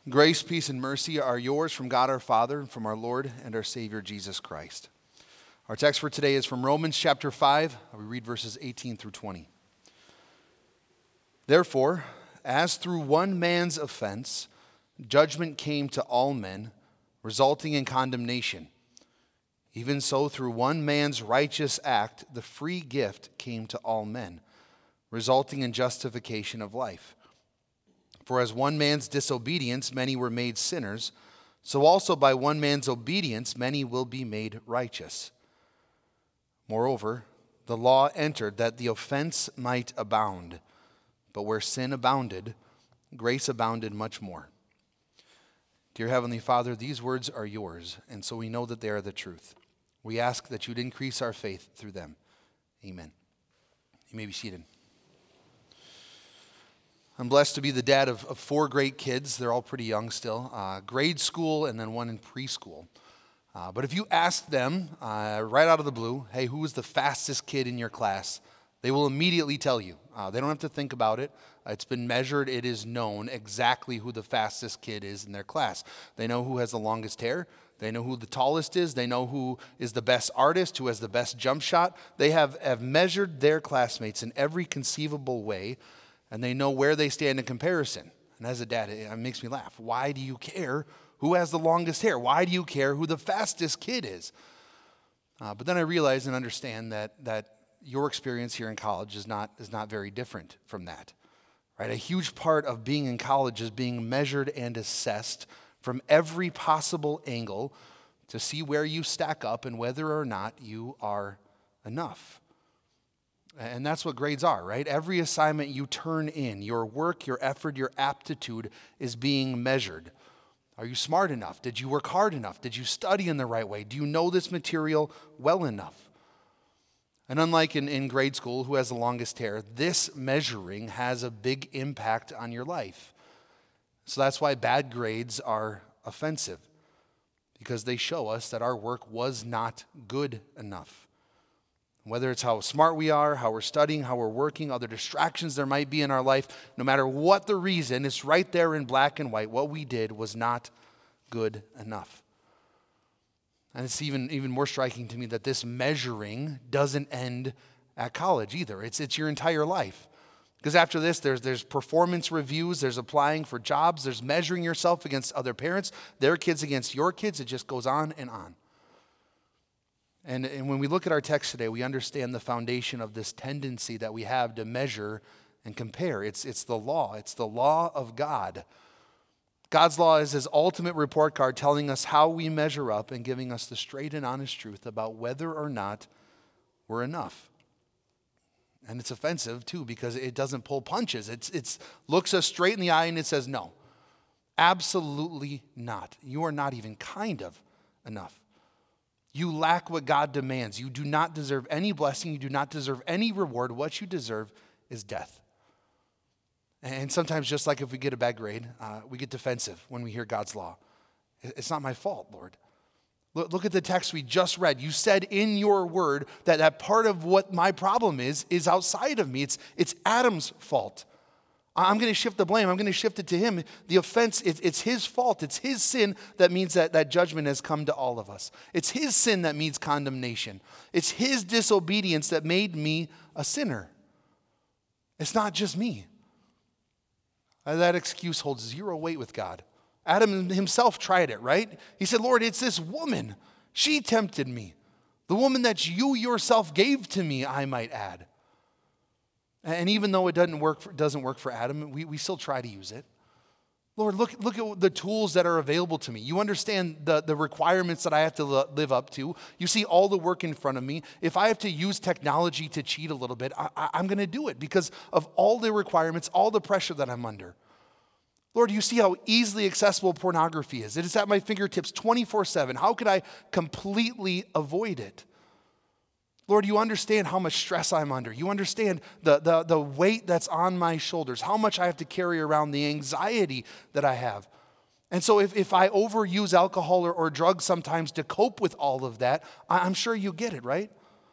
Grace, peace, and mercy are yours from God our Father and from our Lord and our Savior Jesus Christ. Our text for today is from Romans chapter 5. We read verses 18 through 20. Therefore, as through one man's offense, judgment came to all men, resulting in condemnation, even so through one man's righteous act, the free gift came to all men, resulting in justification of life. For as one man's disobedience, many were made sinners, so also by one man's obedience, many will be made righteous. Moreover, the law entered that the offense might abound, but where sin abounded, grace abounded much more. Dear Heavenly Father, these words are yours, and so we know that they are the truth. We ask that you'd increase our faith through them. Amen. You may be seated. I'm blessed to be the dad of 4 great kids. They're all pretty young still. Grade school and then one in preschool. But if you ask them right out of the blue, hey, who was the fastest kid in your class? They will immediately tell you. They don't have to think about it. It's been measured. It is known exactly who the fastest kid is in their class. They know who has the longest hair. They know who the tallest is. They know who is the best artist, who has the best jump shot. They have measured their classmates in every conceivable way, and they know where they stand in comparison. And as a dad, it makes me laugh. Why do you care who has the longest hair? Why do you care who the fastest kid is? But then I realize and understand that your experience here in college is not very different from that. Right? A huge part of being in college is being measured and assessed from every possible angle to see where you stack up and whether or not you are enough. And that's what grades are, right? Every assignment you turn in, your work, your effort, your aptitude is being measured. Are you smart enough? Did you work hard enough? Did you study in the right way? Do you know this material well enough? And unlike in grade school, who has the longest hair, this measuring has a big impact on your life. So that's why bad grades are offensive, because they show us that our work was not good enough. Whether it's how smart we are, how we're studying, how we're working, other distractions there might be in our life, no matter what the reason, it's right there in black and white. What we did was not good enough. And it's even more striking to me that this measuring doesn't end at college either. It's your entire life. Because after this, there's performance reviews, there's applying for jobs, there's measuring yourself against other parents, their kids against your kids. It just goes on and on. And when we look at our text today, we understand the foundation of this tendency that we have to measure and compare. It's the law. It's the law of God. God's law is his ultimate report card telling us how we measure up and giving us the straight and honest truth about whether or not we're enough. And it's offensive, too, because it doesn't pull punches. It looks us straight in the eye and it says, no, absolutely not. You are not even kind of enough. You lack what God demands. You do not deserve any blessing. You do not deserve any reward. What you deserve is death. And sometimes, just like if we get a bad grade, we get defensive when we hear God's law. It's not my fault, Lord. Look at the text we just read. You said in your word that part of what my problem is outside of me. It's Adam's fault. I'm going to shift the blame. I'm going to shift it to him. The offense, it's his fault. It's his sin that means that judgment has come to all of us. It's his sin that means condemnation. It's his disobedience that made me a sinner. It's not just me. That excuse holds zero weight with God. Adam himself tried it, right? He said, Lord, it's this woman. She tempted me. The woman that you yourself gave to me, I might add. And even though it doesn't work for Adam, we still try to use it. Lord, look at the tools that are available to me. You understand the requirements that I have to live up to. You see all the work in front of me. If I have to use technology to cheat a little bit, I'm going to do it because of all the requirements, all the pressure that I'm under. Lord, you see how easily accessible pornography is. It is at my fingertips 24/7. How could I completely avoid it? Lord, you understand how much stress I'm under. You understand the weight that's on my shoulders, how much I have to carry around, the anxiety that I have. And so if I overuse alcohol or drugs sometimes to cope with all of that, I'm sure you get it, right?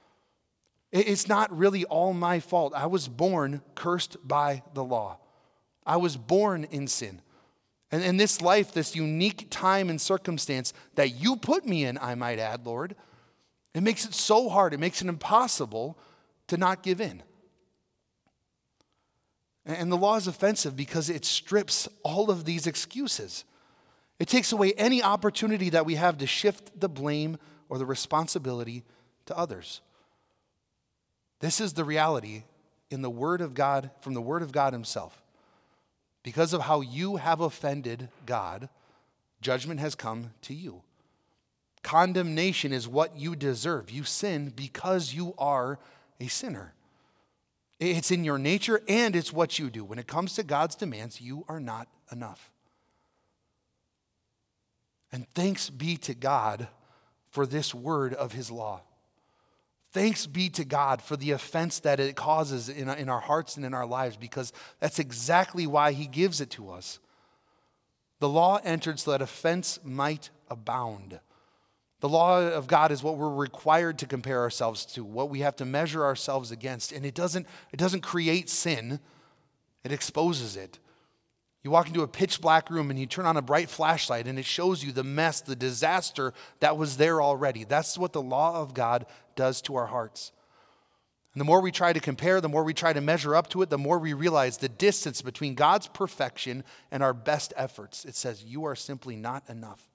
It's not really all my fault. I was born cursed by the law. I was born in sin. And in this life, this unique time and circumstance that you put me in, I might add, Lord, it makes it so hard, it makes it impossible to not give in. And the law is offensive because it strips all of these excuses. It takes away any opportunity that we have to shift the blame or the responsibility to others. This is the reality in the Word of God, from the Word of God Himself. Because of how you have offended God, judgment has come to you. Condemnation is what you deserve. You sin because you are a sinner. It's in your nature and it's what you do. When it comes to God's demands, you are not enough. And thanks be to God for this word of His law. Thanks be to God for the offense that it causes in our hearts and in our lives, because that's exactly why He gives it to us. The law entered so that offense might abound. The law of God is what we're required to compare ourselves to, what we have to measure ourselves against. And it doesn't create sin, it exposes it. You walk into a pitch black room and you turn on a bright flashlight and it shows you the mess, the disaster that was there already. That's what the law of God does to our hearts. And the more we try to compare, the more we try to measure up to it, the more we realize the distance between God's perfection and our best efforts. It says, you are simply not enough.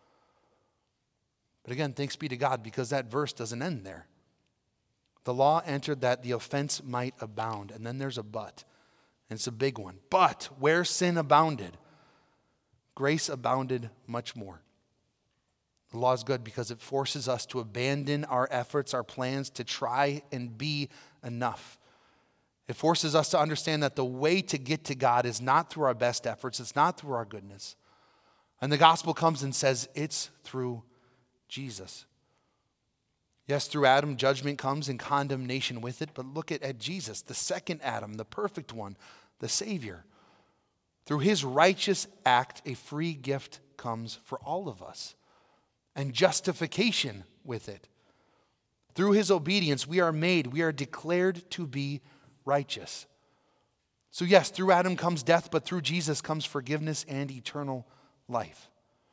But again, thanks be to God, because that verse doesn't end there. The law entered that the offense might abound. And then there's a but. And it's a big one. But where sin abounded, grace abounded much more. The law is good because it forces us to abandon our efforts, our plans to try and be enough. It forces us to understand that the way to get to God is not through our best efforts. It's not through our goodness. And the gospel comes and says it's through Jesus. Yes, through Adam, judgment comes and condemnation with it, but look at Jesus, the second Adam, the perfect one, the Savior. Through His righteous act, a free gift comes for all of us, and justification with it. Through His obedience, we are declared to be righteous. So yes, through Adam comes death, but through Jesus comes forgiveness and eternal life.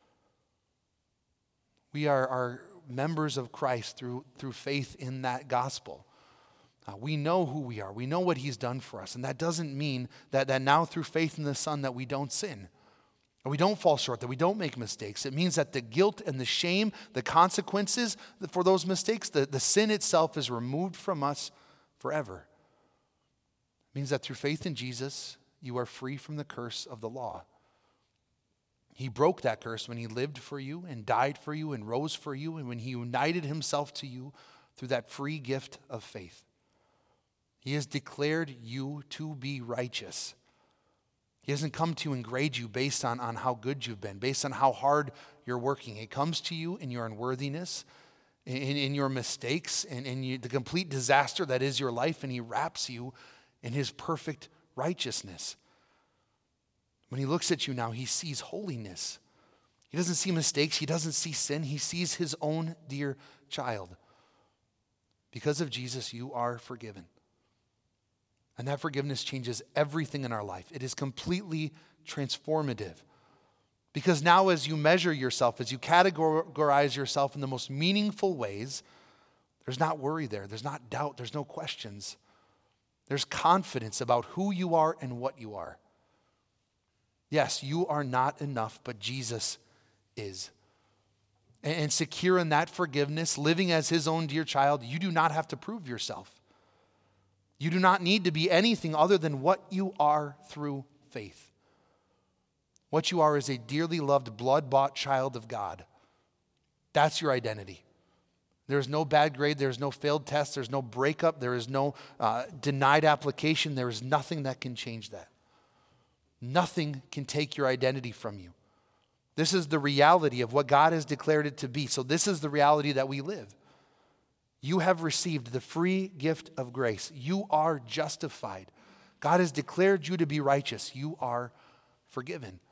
We are members of Christ through faith in that gospel. We know who we are. We know what He's done for us. And that doesn't mean that now through faith in the Son that we don't sin, that we don't fall short, that we don't make mistakes. It means that the guilt and the shame, the consequences for those mistakes, the sin itself is removed from us forever. It means that through faith in Jesus, you are free from the curse of the law. He broke that curse when He lived for you and died for you and rose for you, and when He united Himself to you through that free gift of faith. He has declared you to be righteous. He hasn't come to grade you based on how good you've been, based on how hard you're working. He comes to you in your unworthiness, in your mistakes, and in the complete disaster that is your life, and He wraps you in His perfect righteousness. When He looks at you now, He sees holiness. He doesn't see mistakes. He doesn't see sin. He sees His own dear child. Because of Jesus, you are forgiven. And that forgiveness changes everything in our life. It is completely transformative. Because now as you measure yourself, as you categorize yourself in the most meaningful ways, there's not worry there. There's not doubt. There's no questions. There's confidence about who you are and what you are. Yes, you are not enough, but Jesus is. And secure in that forgiveness, living as His own dear child, you do not have to prove yourself. You do not need to be anything other than what you are through faith. What you are is a dearly loved, blood-bought child of God. That's your identity. There's no bad grade. There's no failed test. There's no breakup. There is no denied application. There is nothing that can change that. Nothing can take your identity from you. This is the reality of what God has declared it to be. So this is the reality that we live. You have received the free gift of grace. You are justified. God has declared you to be righteous. You are forgiven.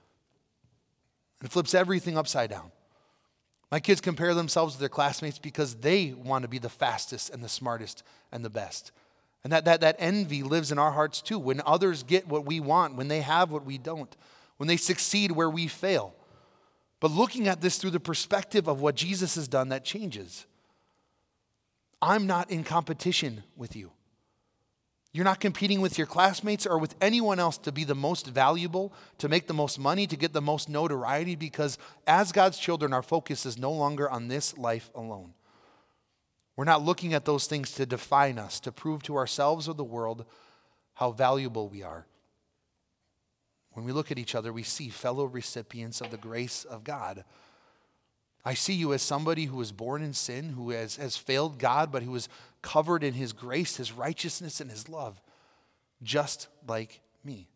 It flips everything upside down. My kids compare themselves to their classmates because they want to be the fastest and the smartest and the best. And that envy lives in our hearts too. When others get what we want, when they have what we don't, when they succeed where we fail. But looking at this through the perspective of what Jesus has done, that changes. I'm not in competition with you. You're not competing with your classmates or with anyone else to be the most valuable, to make the most money, to get the most notoriety, because as God's children, our focus is no longer on this life alone. We're not looking at those things to define us, to prove to ourselves or the world how valuable we are. When we look at each other, we see fellow recipients of the grace of God. I see you as somebody who was born in sin, who has failed God, but who is covered in his grace, his righteousness, and his love, just like me.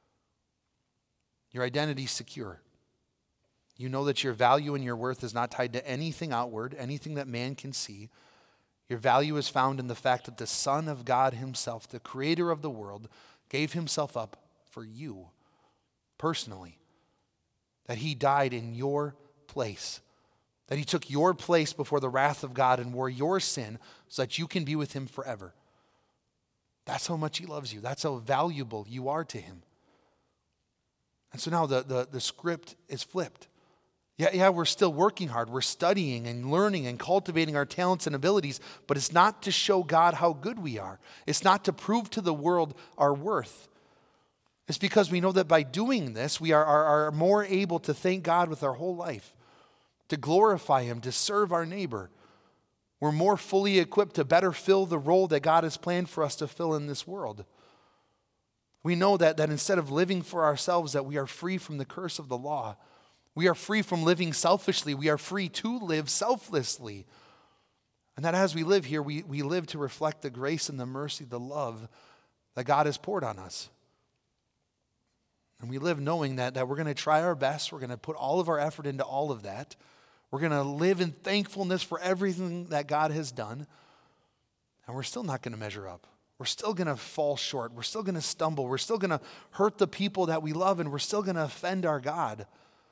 Your identity is secure. You know that your value and your worth is not tied to anything outward, anything that man can see. Your value is found in the fact that the Son of God himself, the creator of the world, gave himself up for you personally. That he died in your place. That he took your place before the wrath of God and wore your sin so that you can be with him forever. That's how much he loves you. That's how valuable you are to him. And so now the script is flipped. Yeah, we're still working hard. We're studying and learning and cultivating our talents and abilities, but it's not to show God how good we are. It's not to prove to the world our worth. It's because we know that by doing this, we are more able to thank God with our whole life, to glorify him, to serve our neighbor. We're more fully equipped to better fill the role that God has planned for us to fill in this world. We know that instead of living for ourselves, that we are free from the curse of the law. We are free from living selfishly. We are free to live selflessly. And that as we live here, we live to reflect the grace and the mercy, the love that God has poured on us. And we live knowing that we're going to try our best. We're going to put all of our effort into all of that. We're going to live in thankfulness for everything that God has done. And we're still not going to measure up. We're still going to fall short. We're still going to stumble. We're still going to hurt the people that we love, and we're still going to offend our God.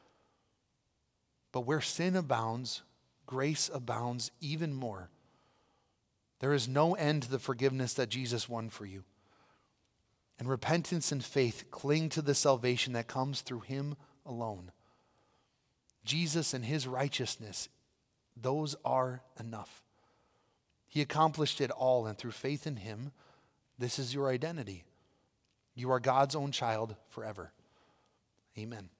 But where sin abounds, grace abounds even more. There is no end to the forgiveness that Jesus won for you. And repentance and faith cling to the salvation that comes through him alone. Jesus and his righteousness, those are enough. He accomplished it all, and through faith in him, this is your identity. You are God's own child forever. Amen.